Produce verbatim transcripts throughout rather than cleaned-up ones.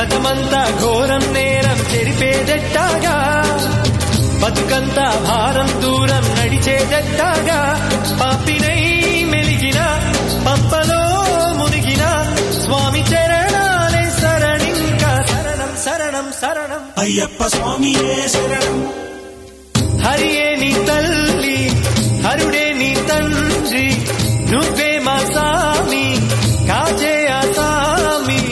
గతమంతా ఘోరం నేరం చెరిపేదెట్టాగా బతుకంతా భారం దూరం నడిచేదెట్టాగా పాపినై మెలిగిన పంపలో మునిగిన స్వామి చరణాలే శరణింకా శరణం శరణం శరణం అయ్యప్ప స్వామియే శరణం. హరియే నీ తల్లి హరుడే నీ తండ్రి నువ్వే మా సామి కాచే ఆ సామి.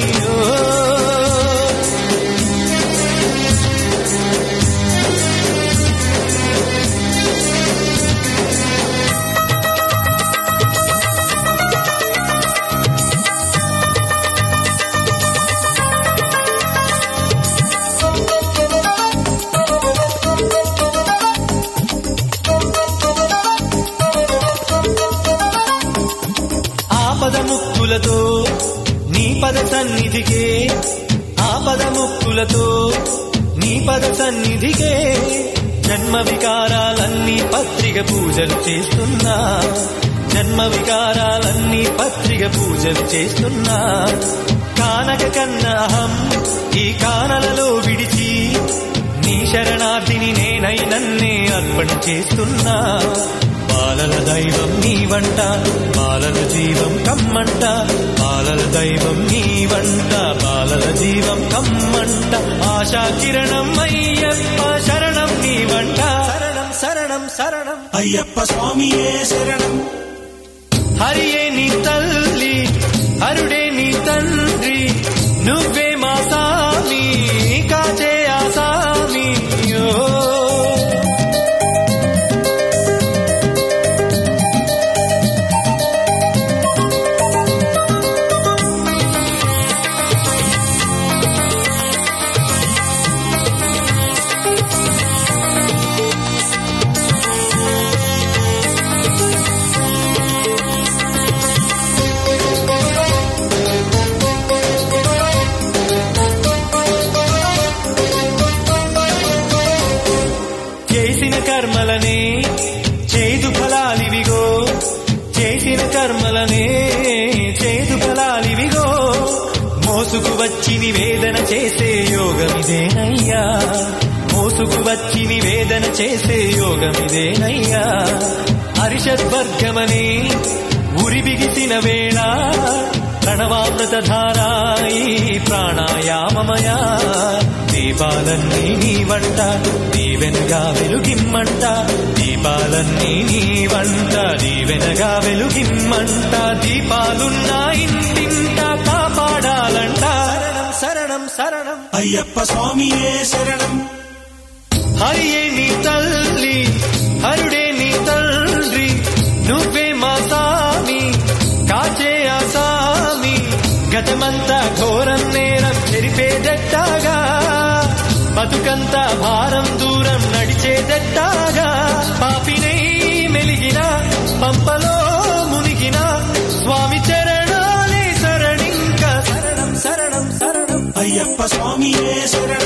ముక్కులతో నీ పద సన్నిధికే ఆపద ముక్కులతో నీ పద సన్నిధికే జన్మ వికారాలన్నీ పత్రిక పూజలు చేస్తున్నా జన్మ వికారాలన్నీ పత్రిక పూజలు చేస్తున్నా. కానక కన్నహం ఈ కానలలో విడిచి నీ శరణార్థిని నేనై నన్నే అర్పణ చేస్తున్నా. బాలల దైవం నీ వంట బాలల జీవం కమ్మంట బాలల దైవం నీ వంట బాలల జీవం కమ్మంట. ఆశా కిరణం అయ్యప్ప శరణం నీ వంట శరణం శరణం శరణం అయ్యప్ప స్వామియే శరణం. హరియే నీ తల్లి హరుడే నీ తండ్రి నువ్వే మా సామి కాచే ఆ సామి. చేసిన కర్మలనే చేదు ఫలాలివిగో చేసిన కర్మలనే చేదు ఫలాలివిగో మోసుకు వచ్చి నివేదన చేసే యోగమిదేనయ్యా మోసుకు వచ్చి నివేదన చేసే యోగమిదేనయ్యా. హరిషద్వర్గమనే ఉరి బిగిసిన వేళ ప్రణవామృత ధారాయి ప్రాణాయామమయా. దీపాలన్నీ నీ వంట దీవెనగా వెలుగిమ్మంట దీపాలన్నీ నీ వంట దీవెనగా వెలుగిమ్మంట. దీపాలున్నా ఇంటింట కాపాడాలంట శరణం శరణం శరణం అయ్యప్ప స్వామియే శరణం. హరియే నీ తల్లి హరుడే నీ తండ్రి నువ్వే మా సామి కాచే ఆ సామి. గతమంతా ఘోరం నేరం చెరిపేదెట్టాగా బతుకంతా భారం దూరం నడిచేదెట్టాగా పాపినై మెలిగిన పంపలో మునిగిన స్వామి చరణాలే శరణింకా శరణం శరణం శరణం అయ్యప్ప స్వామియే శరణం.